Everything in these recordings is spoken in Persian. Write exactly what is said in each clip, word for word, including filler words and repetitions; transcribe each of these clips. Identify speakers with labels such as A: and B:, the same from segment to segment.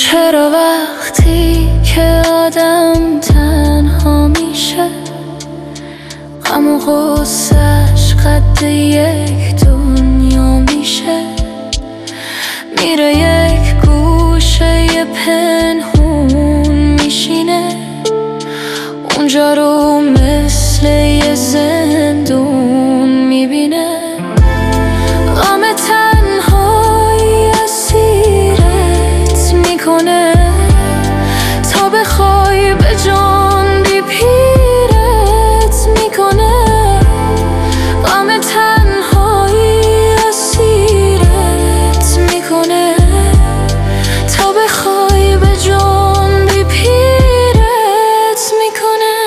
A: چرا وقتی که آدم تنها میشه غم و غصه‌اش قد یک دنیا میشه؟ میره یک گوشه پنهون میشینه، اونجا رو مثل یه زندون میبینه. غم تنهایی اسیرت میکنه تا بخوای به جان بی پیرت میکنه. غم تنهایی اسیرت میکنه تا بخوای به جان بی پیرت میکنه.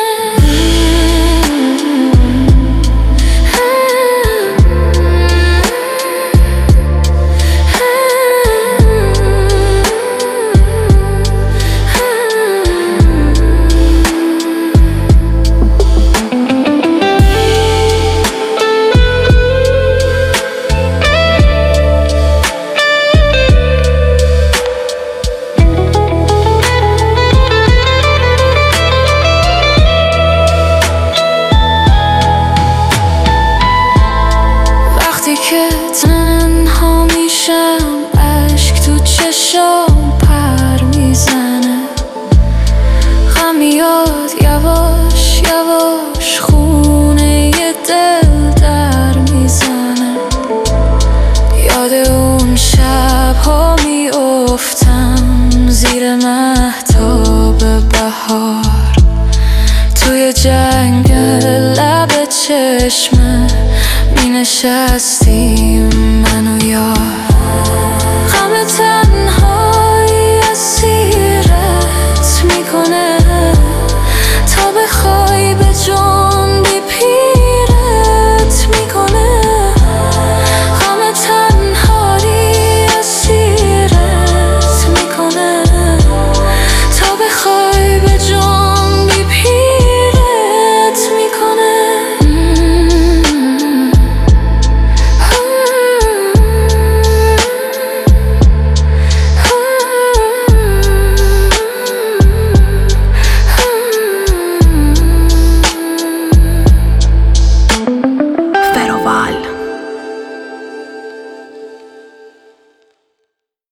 A: که تنها میشم اشک تو چشام پر میزنه، غم میاد یواش یواش خونه یه دل در میزنه. یاد اون شبها میافتم زیر مهتاب بهار، توی جنگل لب چشمه می نشستیم من و یار. غم